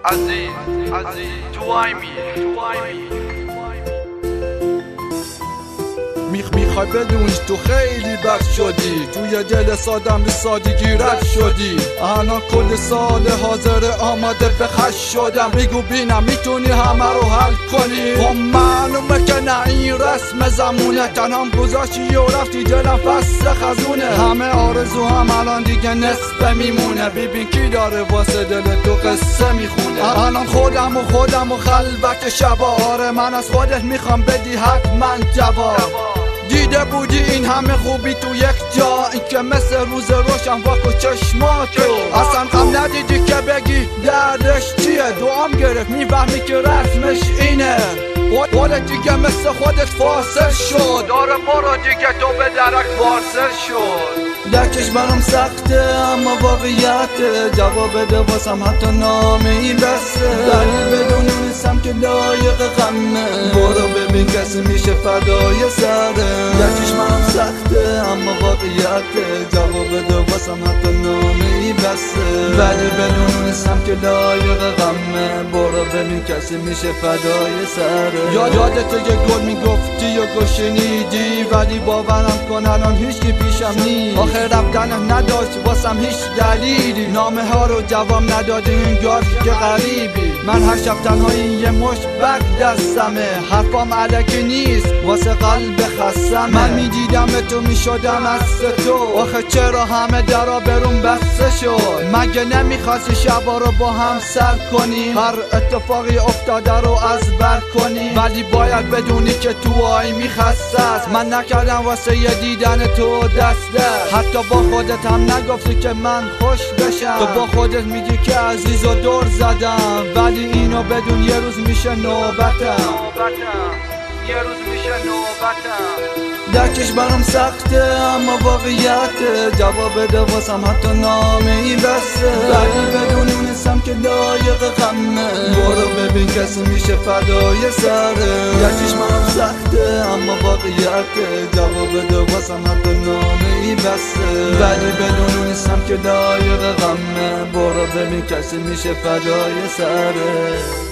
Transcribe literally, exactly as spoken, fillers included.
عزیز عزیز توای می توای می میخ میخوای بدونی تو خیلی بد شدی، توی دل سادم به سادگی رد شدی. الان کل سال حاضر آماده به خش شدم، بگو بینم میتونی همه رو حل کنی. خب معلومه که نه این رسم زمونه، تنهام گذاشتی و رفتی دلم فصل خزونه. همه آرزو هم الان دیگه نصفه میمونه، ببین کی داره واسه دل تو قصه میخونه. الان خودم و خودم و خلوت شبا، آره من از خودت میخوام بدی حتما جواب. دیده بودی این همه خوبی تو یک جا، این که مثل روز روشن واکو چشماتو. اصلا غم ندیدی که بگی دردش چیه، دعام گرفت میفهمی که رسمش اینه. خودت دیگه مثل خودت فاصل شد، داره برو دیگه تو به درک واصل شد. درکش برام سخته اما واقعیت، جواب بده واسم حتی نامی بسه. دلیل بدون نیستم که لایق غمه، برو ببین کسی میشه فدای سره. درکش برام سخته اما واقعیت، جواب بده واسم حتی نامی بسه. ولی بدون نیستم که لایق غمه، برو ببین کسی میشه فدای سره. یاد یادت یه گل میگفتی و گل شنیدی، ولی باورم کن الان هیچکی پیشم نیست. آخه رفتن نداشت واسم هیچ دلیلی، نامه ها رو جواب ندادی انگار که غریبی. من هر شب تنهایی یه مشت برگ دستمه، حرفام علکی نیست واسه قلب خستمه. من میدیدم به تو میشدم از تو، آخه چرا همه درا برون بسته شد. مگه نمیخواستی شبا رو با هم سر کنیم، هر اتفاقی افتاده رو از بر کنیم. ولی باید بدونی که تو آی میخسته است، من نکردم واسه یه دیدن تو دسته. حتی با خودت هم نگفتی که من خوش بشم، تو با خودت میگی که عزیز و دور زدم. ولی اینو بدون یه روز میشه نوبتم، یه روز میشه نوبتم. درکش برام سخته اما واقعیت، جواب بده واسم حتی نامی بسه. ولی بدون نیستم که لایق غمه، برو ببین کسی میشه فدای سره. درکش برام سخته اما واقعیت، جواب بده واسم حتی نامی بسه. ولی بدون نیستم که لایق غمه، برو ببین کسی میشه فدای سره.